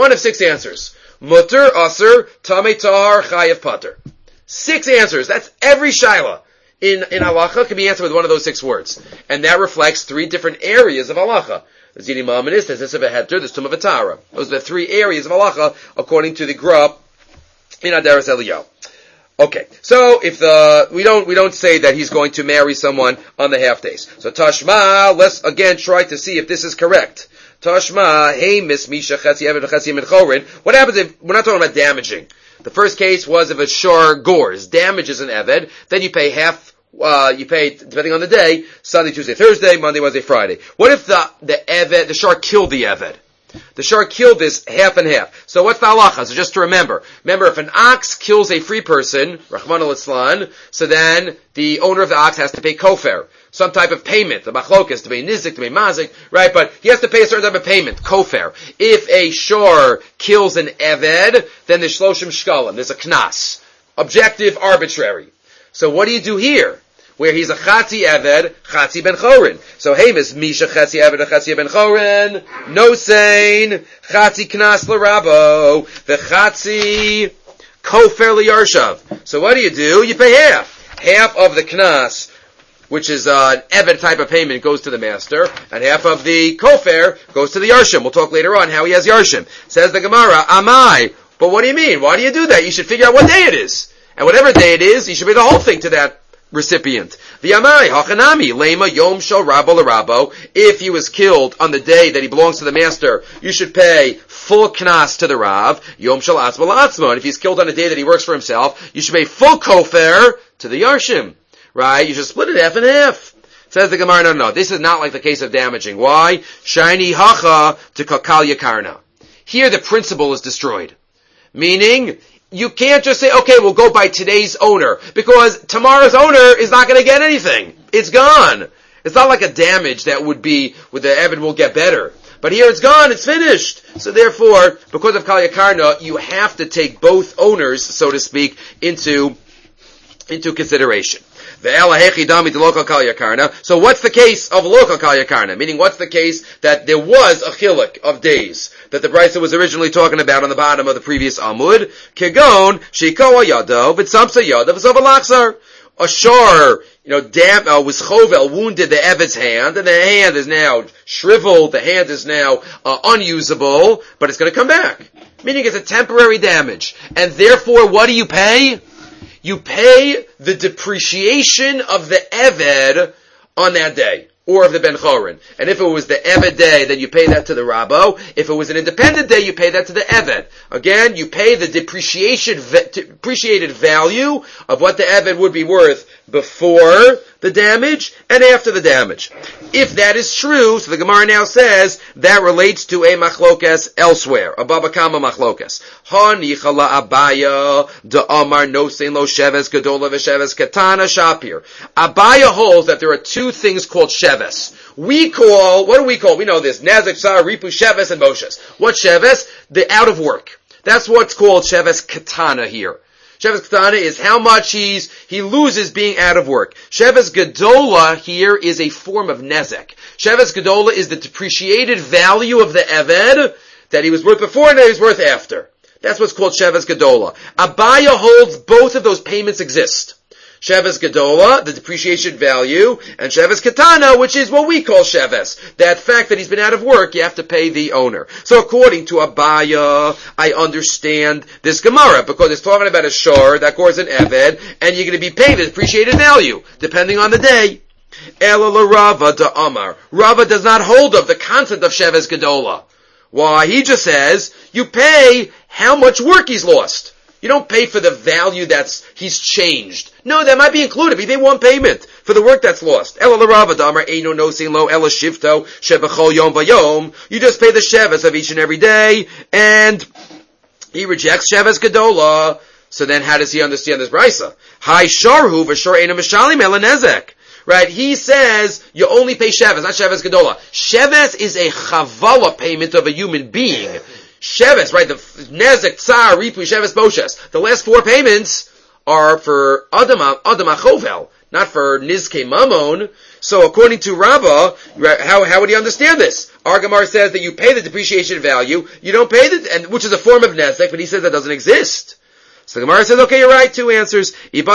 Mutter, aser, tamei tahar, chayav pater. 6 answers. That's every shaila. In halacha can be answered with one of those 6 words. And that reflects 3 different areas of halacha. There's Yidi Ma'amanis, there's Nisab HaHeter, there's Tumah V'Tara. Those are the 3 areas of halacha according to the Gra in Adaras Eliyahu. Okay, so if we don't say that he's going to marry someone on the half days. So Tashma, let's again try to see if this is correct. Tashma, hey Miss Misha Chetzi Eved Chetzi Min Chorin. What happens if we're not talking about damaging? The first case was if a shor gores, damages an Eved, then you pay half, you pay, depending on the day, Sunday, Tuesday, Thursday, Monday, Wednesday, Friday. What if the shor killed the Eved? The shor killed this half and half. So what's the halacha? So just to remember, if an ox kills a free person, Rachmana litzlan, so then the owner of the ox has to pay kofer, some type of payment, the machlokas, to pay nizik, to pay mazik, right? But he has to pay a certain type of payment, kofer. If a shor kills an eved, then there's shloshim shkalim, there's a knas. Objective, arbitrary. So what do you do here? Where he's a chatzi eved, chatzi ben chorin. So Hamas, Misha chatzi eved, chatzi ben chorin, no saying, chatzi knas l'rabo, the chatzi kofer liyarshav. So what do? You pay half of the knas, which is an eved type of payment, goes to the master, and half of the kofer goes to the yarshim. We'll talk later on how he has yarshim. Says the Gemara, amai. But what do you mean? Why do you do that? You should figure out what day it is. And whatever day it is, you should pay the whole thing to that recipient. The amai, hachanami, lema yom shel rabo l'rabo. If he was killed on the day that he belongs to the master, you should pay full knas to the rav. Yom shel atzma la'atzma. And if he's killed on a day that he works for himself, you should pay full kofer to the yarshim. Right? You should split it half and half. Says the Gemara, no. This is not like the case of damaging. Why? Shiny hacha to kakal yakarna. Here the principle is destroyed. Meaning, you can't just say, okay, we'll go by today's owner, because tomorrow's owner is not going to get anything. It's gone. It's not like a damage that would be, where the Eved will get better. But here it's gone, it's finished. So therefore, because of Kal Yakarna, you have to take both owners, so to speak, into consideration. So what's the case of local Kal Yakarna? Meaning, what's the case that there was a chiluk of days that the Brisa was originally talking about on the bottom of the previous Amud? Kegon, Shikoa Yado, V'tzamsa Yado, V'zovalaksar. A shor, was chovel, wounded the Eved's hand, and the hand is now shriveled, the hand is now unusable, but it's going to come back. Meaning it's a temporary damage. And therefore, what do you pay? You pay the depreciation of the Eved on that day, or of the Ben Chorin. And if it was the Eved day, then you pay that to the Rabbo. If it was an independent day, you pay that to the Eved. Again, you pay the depreciated value of what the Eved would be worth before the damage and after the damage. If that is true, so the Gemara now says, that relates to a machlokes elsewhere, a Baba Kama machlokes. Hanichala Abaya, de Amar nosein lo sheves gadola v'sheves katana shapir. Abaya holds that there are two things called sheves. What do we call? We know this, Nazik, Sar, Ripu, sheves, and Moshes. What sheves? The out of work. That's what's called sheves katana here. Sheves Katana is how much he loses being out of work. Sheves Gedola here is a form of Nezek. Sheves Gedola is the depreciated value of the Eved that he was worth before and that he was worth after. That's what's called Sheves Gedola. Abaya holds both of those payments exist. Sheves Gedola, the depreciation value, and Sheves Katana, which is what we call Sheves. That fact that he's been out of work, you have to pay the owner. So according to Abaya, I understand this Gemara, because it's talking about a shor, that goes an Eved, and you're going to be paid the depreciated value, depending on the day. Ela Rava da Amar. Rava does not hold of the concept of Sheves Gedola. Why? He just says, you pay how much work he's lost. You don't pay for the value he's changed. No, that might be included. He did one payment for the work that's lost. Ela l'rava damar eino nosin lo ela shifto shebachol yom vayom. You just pay the sheves of each and every day, and he rejects sheves gedola. So then how does he understand this brisa? Hai sharhu v'shor eino mishalim ela nezek. Right? He says you only pay sheves, not sheves gedola. Sheves is a chavala payment of a human being. Sheves, right, the Nezek, Tsar, Ripu, Sheves, Moshes. The last four payments are for Adam HaChovel, not for Nizke Mamon. So according to Rabbah, how would he understand this? Argamar says that you pay the depreciation value, you don't pay which is a form of Nezek, but he says that doesn't exist. So the Gemara says, okay, you're right, two answers.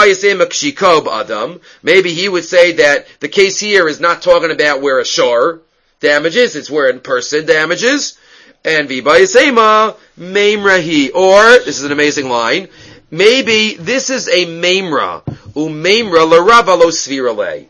Adam. Maybe he would say that the case here is not talking about where a shor damages, it's where a person damages. And v'bayisema meimrahi, or this is an amazing line. Maybe this is a meimra, umeimra l'Rava lo svirale,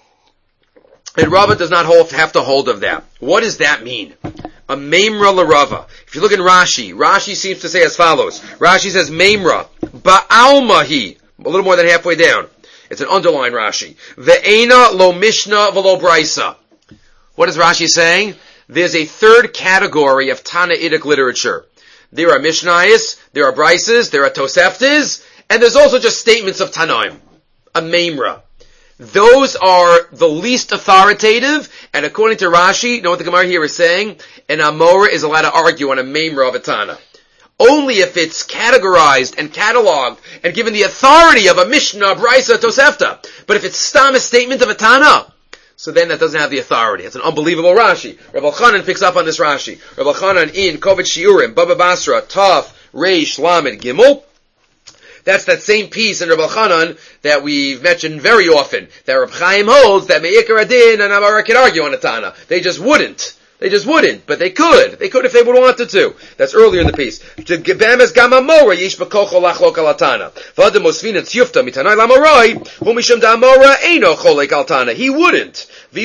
and Rava does not have to hold of that. What does that mean? A meimra l'Rava. If you look in Rashi seems to say as follows. Rashi says meimra ba'almahi, a little more than halfway down. It's an underlined Rashi. Ve'ena lo mishna v'lo brisa. What is Rashi saying? There's a third category of Tanaitic literature. There are Mishnayos, there are Brises, there are Toseftas, and there's also just statements of Tanaim. A Meimra. Those are the least authoritative, and according to Rashi, you know what the Gemara here is saying? An Amora is allowed to argue on a Meimra of a Tana. Only if it's categorized and cataloged and given the authority of a Mishnah, Brisa, Tosefta. But if it's Stam, a statement of a Tana, so then that doesn't have the authority. It's an unbelievable Rashi. Rabbi Chanan picks up on this Rashi. Rabbi Chanan in Kovet Shiurim, Baba Basra, Taf, Reish, Lamed, Gimel. That's that same piece in Rabbi Chanan that we've mentioned very often. That Reb Chaim holds that Me'ikar Adin and Amara can argue on a Tana. They just wouldn't. But they could. They could if they would wanted to. That's earlier in the piece. He wouldn't.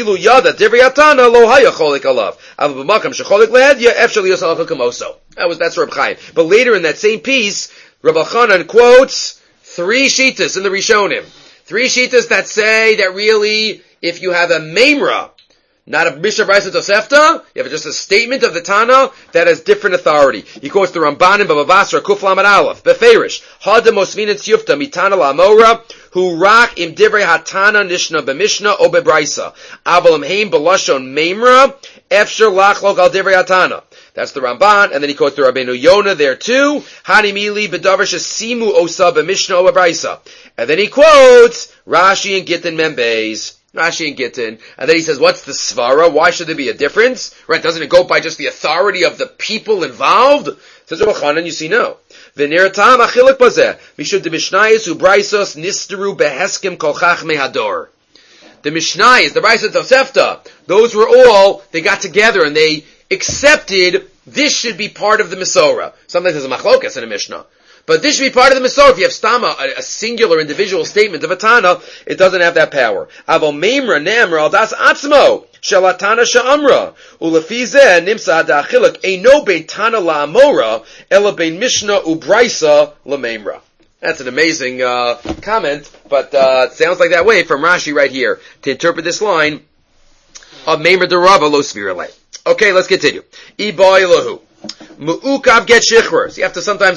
That's Reb Chaim. But later in that same piece, Rabbi Chanan quotes three shitas in the Rishonim. Three shitas that say that really, if you have a meimra, Not a Mishnah Brisa Tosefta. You have just a statement of the Tana that has different authority. He quotes the Ramban in Baba Basra, Kuf Lamed Aleph, Beferish, Hada Mosvinin Tziyufta, Mitana La'amora, Hu Rak Im Divrei Hatana Nishna B'Mishnah O B'Brisa, Aval Imheim B'Lashon Meimra, Efsher Lachlok Al Divrei Hatana. That's the Ramban, and then he quotes the Rabbeinu Yonah there too, Hani Mili B'Davar Shesimu Osa B'Mishnah O B'Brisa. And then he quotes Rashi and Gittin Membeis. Rashi and Gittin, and then he says, what's the svara? Why should there be a difference? Right, doesn't it go by just the authority of the people involved? Says Rabbi Chanan, you see, no. V'niratam achilik bazeh, mishud de mishnayis u'braisos nisteru beheskim kol chachmei hador. The mishnayis, the braisos Tosefta, those were all, they got together and they accepted this should be part of the Mesorah. Sometimes there's a machlokas in a Mishnah. But this should be part of the Mesorah. If you have stama, a singular individual statement of a Tana, it doesn't have that power. Avo meimra ne'amra al das atzmo, shel atana she'amra, ulefi zeh nimsa da'achilak, eino bein Tana la'amora, ela bein Mishnah u'braisa l'meimra. That's an amazing comment, but it sounds like that way from Rashi right here, to interpret this line of meimra derava lo svirale. Okay, let's continue. Iba elohu. Mu'ukav get shichur. So you have to sometimes,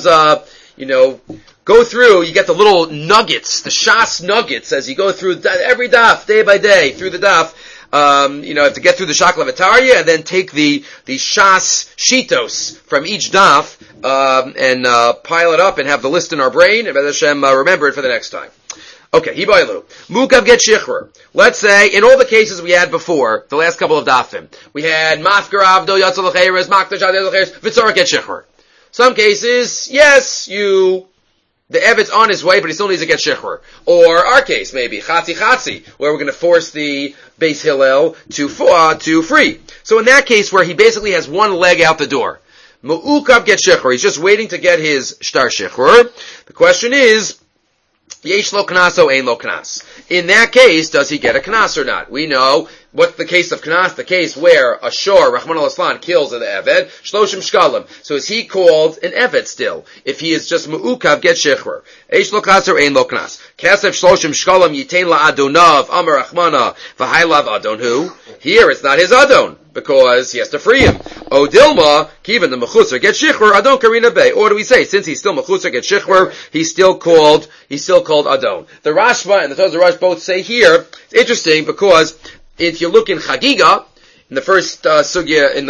go through, you get the little nuggets, the shas nuggets, as you go through every daf, day by day, through the daf. You have to get through the shakla v'tarya, and then take the shas shitos from each daf, and pile it up and have the list in our brain, and B'ez Hashem, remember it for the next time. Okay, Hibaylu. Mukav get shichur. Let's say, in all the cases we had before, the last couple of dafim, we had Mafkar Avdo, Yatzal L'Cheres, Makdash Avdo L'Cheres, Vitzorah get shichur. Some cases, yes, the Evet's on his way, but he still needs to get shichur. Or our case, maybe, Chatzi, where we're going to force the Beis Hillel to free. So in that case, where he basically has one leg out the door, Mu'ukav get shichur. He's just waiting to get his shtar shichur. The question is, Yesh lo knas o ein lo knas. In that case, does he get a knas or not? We know what's the case of knas, the case where a shor, Rahman al-Aslan, kills an eved, shloshim shkalim. So is he called an eved still? If he is just mu'ukav, get shechur. Yesh lo knas or ein lo knas. Kasef shloshim shkalim yitain la adonav, amar Rahmana, v'hailav adon hu. Here it's not his adon, because he has to free him. O Dilma, Kivan the Mechusar get Shichur, Adon Karina Bey. Or do we say, since he's still Mechusar get Shichur, he's still called Adon. The Rashba and the Taz Rash both say here, it's interesting because if you look in Chagiga, in the first sugya, in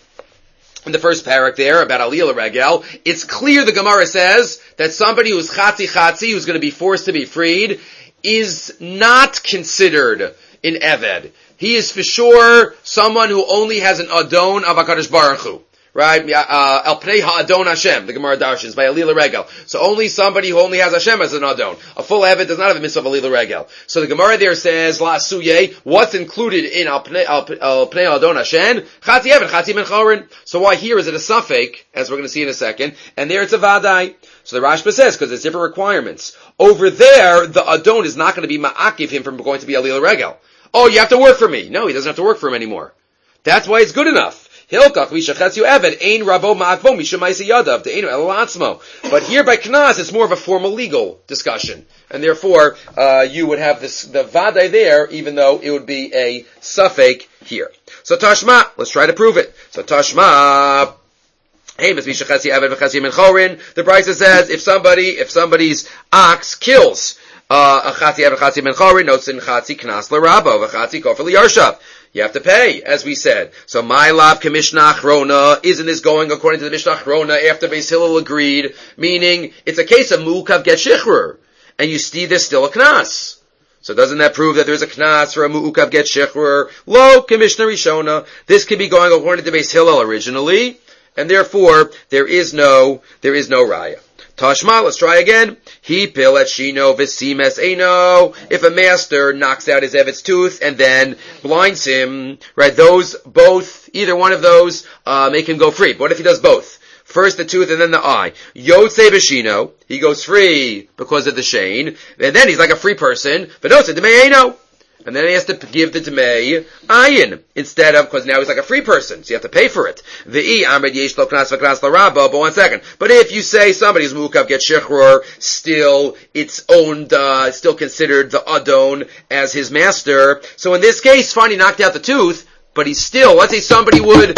the first parak there, about Aliyah Regel, it's clear the Gemara says that somebody who's Chatzi, who's going to be forced to be freed, is not considered an Eved. He is for sure someone who only has an Adon of HaKadosh Baruch Hu. Right? El Pnei HaAdon Hashem, the Gemara Darshins, by Alila Regel. So only somebody who only has Hashem as an Adon. A full Eved does not have a mitzvah of Alila Regel. So the Gemara there says, La Suye, what's included in El Pnei HaAdon Hashem? Chatzi Eved, Chatzi Ben Chorin. So why here is it a suffix, as we're going to see in a second, and there it's a Vadai. So the Rashba says, because there's different requirements. Over there, the Adon is not going to be Ma'akiv him from going to be Alila Regel. Oh, you have to work for me. No, he doesn't have to work for him anymore. That's why it's good enough. Hilkach v'shachetzu eved ein rabo ma'akvo mishamaisi yadav de'enu elatzmo. But here by Knas, it's more of a formal legal discussion, and therefore you would have the vaday there, even though it would be a suffix here. So Tashma, let's try to prove it. So Tashma. Hey, Miss Vishachetzi eved v'chasi min chorin. The Brisa says if somebody's ox kills a chatzi eved v'chasi min chorin, notes in chatzi knas l'rabo v'chatzi kofer liyarshav. You have to pay, as we said. So my lav k'mishnah achrona, isn't this going according to the Mishnah achrona after Beis Hillel agreed? Meaning, it's a case of mu'ukav get shichrur, and you see there's still a knas. So doesn't that prove that there's a knas for a mu'ukav get shichrur? Lo k'mishnah rishona. This could be going according to Beis Hillel originally, and therefore there is no raya. Tashma, let's try again. He pil at shino v'simes eino. If a master knocks out his evet's tooth and then blinds him, right, either one of those, make him go free. But what if he does both? First the tooth and then the eye. Yotze b'shino. He goes free because of the shane. And then he's like a free person. But no, it's a demei eino. And then he has to give the Demei Ayin instead of, because now he's like a free person, so you have to pay for it. But 1 second. But if you say somebody's Mukav get Shechror, still it's owned, still considered the Adon as his master. So in this case, fine, he knocked out the tooth, but he's still, let's say somebody the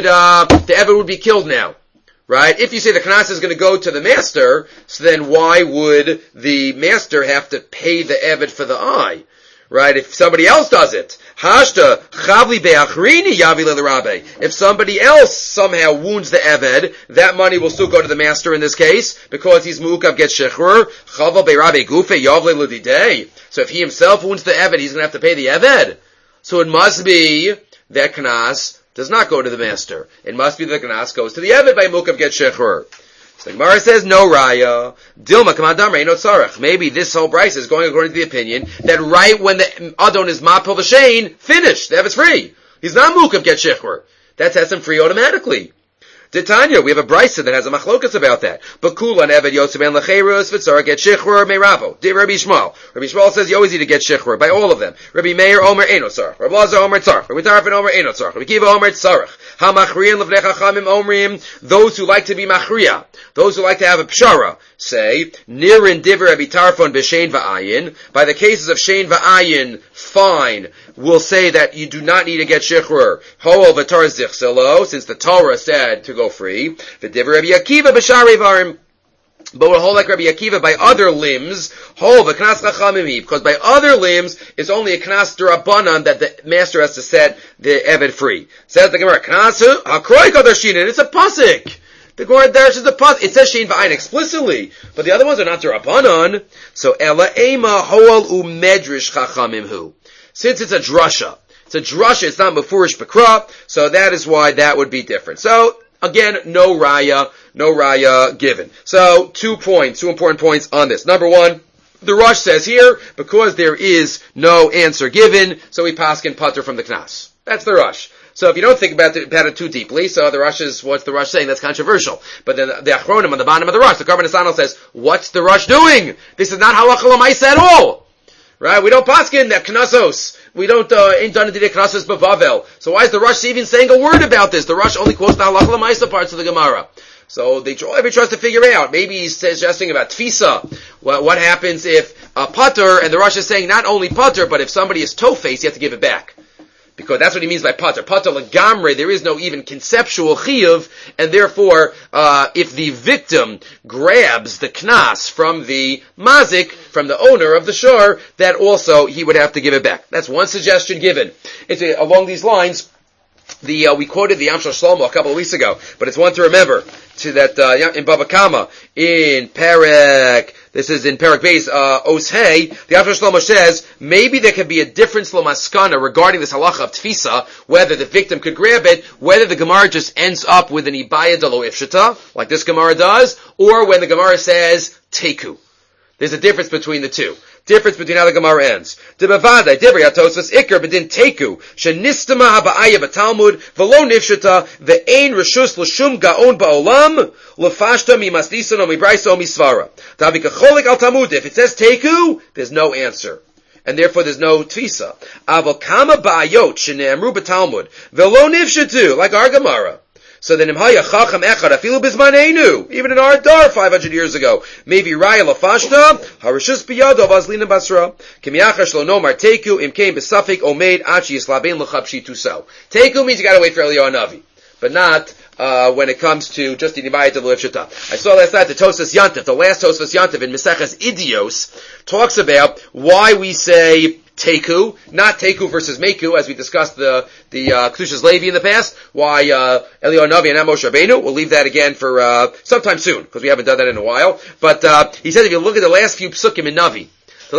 Eved would be killed now. Right? If you say the Knas is going to go to the master, so then why would the master have to pay the Eved for the eye? Right? If somebody else does it. Hashta, chavli be'achrini yavi le'lerabe. If somebody else somehow wounds the Eved, that money will still go to the master in this case, because he's mu'ukav get shechrur. Chaval be'rabe gufe yavle l'didei. So if he himself wounds the Eved, he's going to have to pay the Eved. So it must be that Knas does not go to the master. It must be that the Knas goes to the Eved by mu'ukav get shechrur. So the Gemara says, no raya. Dilma kamadam reino tzarech. Maybe this whole price is going according to the opinion that right when the Adon is mapil v'shein, finished. The Eved's free. He's not mukav get shechur. That sets him free automatically. Titania, we have a brisa that has a machlokas about that. Bakulan Eved Yosef ben Lecherus v'tzarech get shechur meiravo. Did Rabbi Shmuel. Rabbi Shmuel says you always need to get shechur by all of them. Rabbi Meir Omer Eino Tzarech. Rabbi Lazar Omer Tzarech. Rabbi Tarfon Omer Eino Tzarech. Rabbi Kiva Omer Tzarech. HaMachriyan Levnei Chachamim Omrim. Those who like to be machriya, those who like to have a pshara, say Nirin Diver Rabbi Tarfon b'Shein v'Ayin. By the cases of Shein v'Ayin, fine. We'll say that you do not need to get shechur. Ho'ol v'tar zichselo, since the Torah said to go free. V'diver Rabbi Akiva b'Sharei Varim. But we'll hold like Rabbi Akiva by other limbs, hold the knas chachamim, because by other limbs it's only a knas d'Rabbanan that the master has to set the Eved free. Says the Gemara, knas hakroi kadoshinin. It's a pasuk. The Gemara Darash is a pasuk. It says shein v'ayin explicitly, but the other ones are not d'Rabbanan. So ela ema hoal umedrish chachamim hu. Since it's a drasha, it's not mefurish b'kra, so that is why that would be different. So again, no raya given. So 2 important points on this. Number one, the Rush says here, because there is no answer given, so we paskin putter from the Knas. That's the Rush. So if you don't think about it too deeply, so the Rush is, what's the Rush saying? That's controversial. But then the Achronim on the bottom of the Rush, the Karban Asano says, what's the Rush doing? This is not halacha l'maisa at all. Right? We don't paskin that knasos. We don't, ain't done the knasos b'vavel. So why is the Rush even saying a word about this? The Rush only quotes the halacha l'maisa parts of the Gemara. So everybody tries to figure out. Maybe he's suggesting about tfisa. What happens if a putter, and the Rush is saying not only putter, but if somebody is toe-faced, you have to give it back. Because that's what he means by putter. Putter legamre, there is no even conceptual chiyuv, and therefore, if the victim grabs the knas from the mazik, from the owner of the shor, that also he would have to give it back. That's one suggestion given. It's along these lines. We quoted the Yamshel Shlomo a couple of weeks ago, but it's one to remember to that in Bava Kama in Perek. This is in Perek Beis Oshei. The Yamshel Shlomo says maybe there could be a difference l'maskana regarding this halacha of tfisa, whether the victim could grab it, whether the Gemara just ends up with an ibaya delo ifshita, like this Gemara does, or when the Gemara says teku. There's a difference between the two. Difference between how the Gemara ends. Debavadai, Dibri Atosvas Iker Bedin Teku, Shenistama Haba'aya Batalmud, Velo Nifshita, Ve'ein Rishus L'Shum Ga'on Ba'olam, L'Fashta Mi Maslisan O Mi Braisa O Mi Svara. Davikacholik Al Talmud, if it says Teku, there's no answer. And therefore there's no tfisa. Aval Kama Ba'ayot, Shene'amru Batalmud, Velo Nifshatu, like our Gemara. So then, Imhaya Chacham Echad Afilu Bizmanenu, even in our Dar 500 years ago, maybe Raya Lafashta Harishus Biyado Vaslina Basra Kimiachash Lo Nomar Teku Imkein Besafik Omeid Achi Yislabein L'Chabshi Tusau. Teku means you got to wait for Eliyahu Navi, but not when it comes to just the Nibayat of Lefshita. I saw last night the Tosfos Yantif, the last Tosfos Yantif in Meseches Idios, talks about why we say Teku, not Teku versus Meku, as we discussed the Kedushas Levi in the past. Why Eliyahu Navi and not Moshe Rabbeinu? We'll leave that again for sometime soon, because we haven't done that in a while. But he says if you look at the last few psukim in Navi,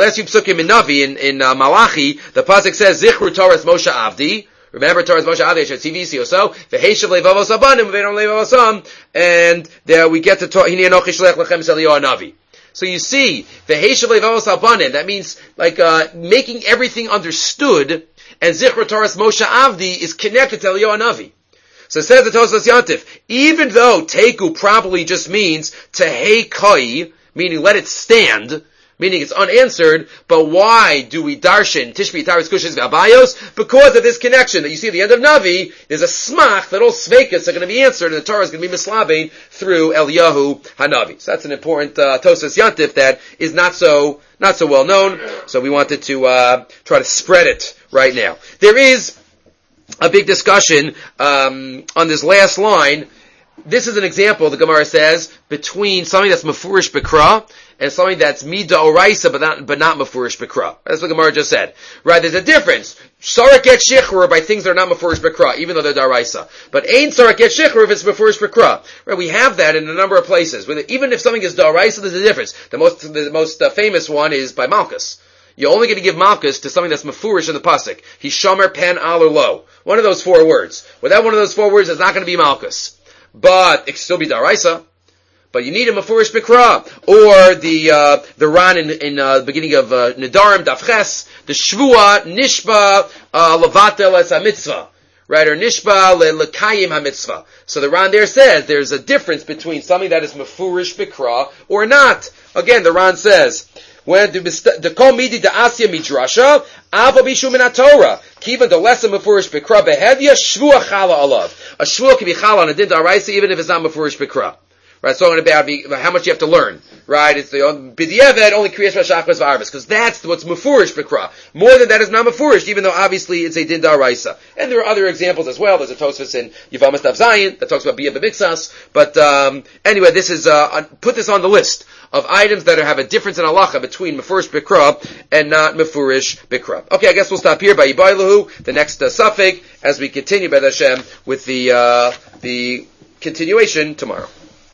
in Malachi, the pasuk says Zichru Torah Moshe Avdi. Remember Torah's Moshe Avdi Tzivisi Oso V'Heishav Levavos Abanim V'Ve'non Levavos Am, and there we get to Hini Anochi Shlech Lechem Eliyahu Navi. So you see, that means like making everything understood, and Zichra Torah Moshe Avdi is connected to Eliyahu Navi. So it says the Tosfos Yantif, even though Teku probably just means Tehei Koi, meaning let it stand, meaning it's unanswered, but why do we darshan Tishbi Taris Kushis V'Abayos? Because of this connection that you see at the end of Navi, there's a smach that all sveikas are going to be answered, and the Torah is going to be mislabein through Eliyahu Hanavi. So that's an important Tosfos Yantif that is not so well known, so we wanted to try to spread it right now. There is a big discussion on this last line. This is an example, the Gemara says, between something that's mafurish b'kra and something that's mida oraisa but not mafurish b'kra. That's what the Gemara just said. Right, there's a difference. Sarak get shichrur by things that are not mafurish b'kra, even though they're daraisa. But ain't sarak get shichrur if it's mafurish b'kra. Right, we have that in a number of places. Even if something is daraisa, there's a difference. The most famous one is by Malchus. You're only going to give Malchus to something that's mafurish in the pasuk. He's shomer pen al or lo. One of those 4 words. Without one of those 4 words, it's not going to be Malchus. But it can still be daraisa. But you need a mafurish bikra, or the Ran in the beginning of Nedarim Dafches, the Shvua Nishba Levatel Es HaMitzvah, right? Or Nishba Lekayim HaMitzvah. So the Ran there says there's a difference between something that is mafurish bikra or not. Again, the Ran says, when the kol midi the asya midrasha ava bishu min Torah kiva the lesson mafurish bikra behevya shvua chala alav. A shvua can be chala on a din daraisa even if it's not mafurish bikra. Right, it's talking about how much you have to learn. Right, it's the b'diavad only kriyas v'shachmas v'arvis because that's what's mafurish bikra. More than that is not mafurish, even though obviously it's a din daraisa. And there are other examples as well. There's a Tosfos in Yevamos Daf Zayin that talks about biyah b'mixas. But anyway, this is put this on the list of items that have a difference in halacha between mafurish bikra and not mafurish bikra. Okay, I guess we'll stop here by Yibailahu, the next suffix, as we continue by Hashem with the continuation tomorrow.